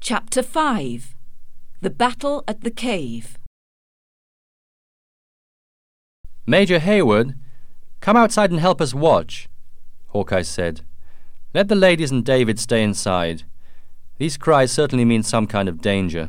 Chapter 5. The Battle at the Cave. "Major Hayward, come outside and help us watch," Hawkeye said. "Let the ladies and David stay inside. These cries certainly mean some kind of danger."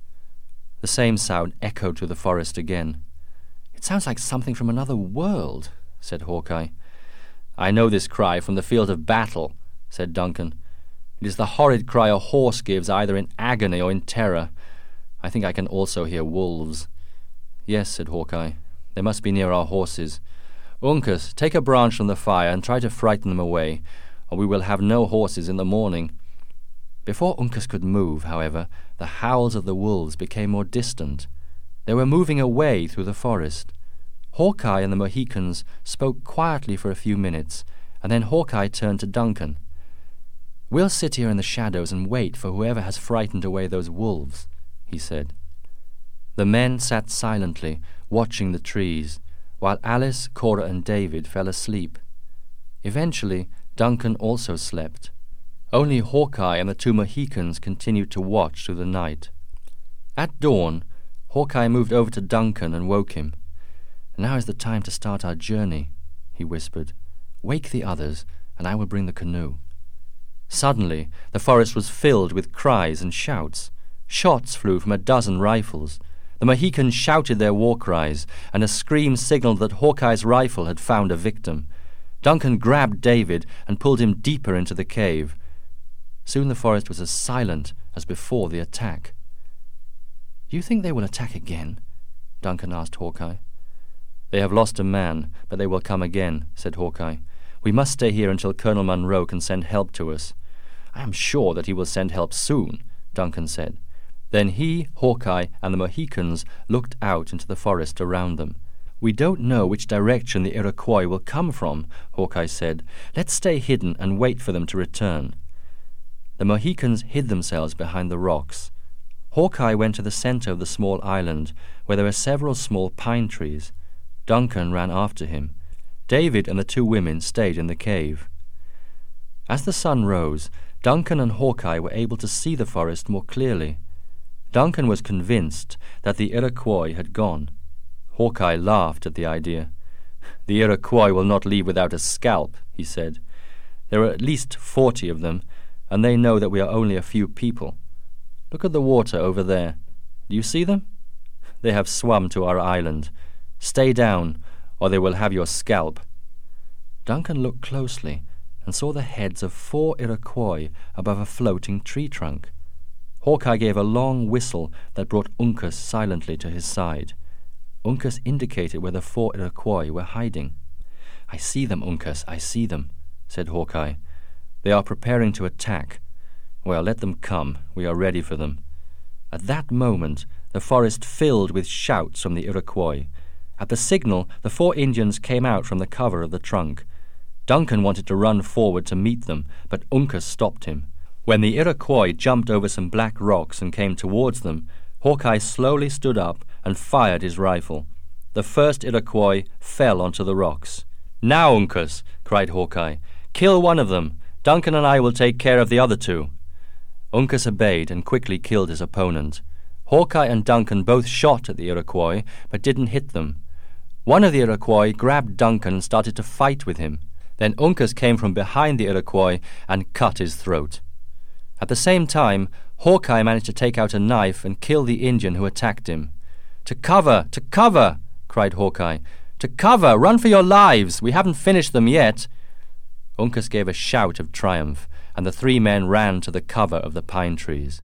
The same sound echoed through the forest again. "It sounds like something from another world," said Hawkeye. "I know this cry from the field of battle," said Duncan. "It is the horrid cry a horse gives either in agony or in terror. I think I can also hear wolves." "Yes," said Hawkeye. "They must be near our horses. Uncas, take a branch from the fire and try to frighten them away, or we will have no horses in the morning." Before Uncas could move, however, the howls of the wolves became more distant. They were moving away through the forest. Hawkeye and the Mohicans spoke quietly for a few minutes, and then Hawkeye turned to Duncan. "We'll sit here in the shadows and wait for whoever has frightened away those wolves," he said. The men sat silently, watching the trees, while Alice, Cora, and David fell asleep. Eventually, Duncan also slept. Only Hawkeye and the two Mohicans continued to watch through the night. At dawn, Hawkeye moved over to Duncan and woke him. "Now is the time to start our journey," he whispered. "Wake the others, and I will bring the canoe." Suddenly, the forest was filled with cries and shouts. Shots flew from a dozen rifles. The Mohicans shouted their war cries, and a scream signaled that Hawkeye's rifle had found a victim. Duncan grabbed David and pulled him deeper into the cave. Soon the forest was as silent as before the attack. "Do you think they will attack again?" Duncan asked Hawkeye. "They have lost a man, but they will come again," said Hawkeye. "We must stay here until Colonel Munro can send help to us." "I am sure that he will send help soon," Duncan said. Then he, Hawkeye, and the Mohicans looked out into the forest around them. "We don't know which direction the Iroquois will come from," Hawkeye said. "Let's stay hidden and wait for them to return." The Mohicans hid themselves behind the rocks. Hawkeye went to the center of the small island, where there were several small pine trees. Duncan ran after him. David and the two women stayed in the cave. As the sun rose, Duncan and Hawkeye were able to see the forest more clearly. Duncan was convinced that the Iroquois had gone. Hawkeye laughed at the idea. "The Iroquois will not leave without a scalp," he said. "There are at least 40 of them, and they know that we are only a few people. Look at the water over there. Do you see them? They have swum to our island. Stay down, or they will have your scalp." Duncan looked closely and saw the heads of 4 Iroquois above a floating tree trunk. Hawkeye gave a long whistle that brought Uncas silently to his side. Uncas indicated where the 4 Iroquois were hiding. "I see them, Uncas, I see them," said Hawkeye. "They are preparing to attack. Well, let them come. We are ready for them." At that moment, the forest filled with shouts from the Iroquois. At the signal, the 4 Indians came out from the cover of the trunk. Duncan wanted to run forward to meet them, but Uncas stopped him. When the Iroquois jumped over some black rocks and came towards them, Hawkeye slowly stood up and fired his rifle. The first Iroquois fell onto the rocks. "Now, Uncas," cried Hawkeye, "kill one of them. Duncan and I will take care of the other 2. Uncas obeyed and quickly killed his opponent. Hawkeye and Duncan both shot at the Iroquois, but didn't hit them. One of the Iroquois grabbed Duncan and started to fight with him. Then Uncas came from behind the Iroquois and cut his throat. At the same time, Hawkeye managed to take out a knife and kill the Indian who attacked him. "To cover! To cover!" cried Hawkeye. "To cover! Run for your lives! We haven't finished them yet!" Uncas gave a shout of triumph, and the 3 men ran to the cover of the pine trees.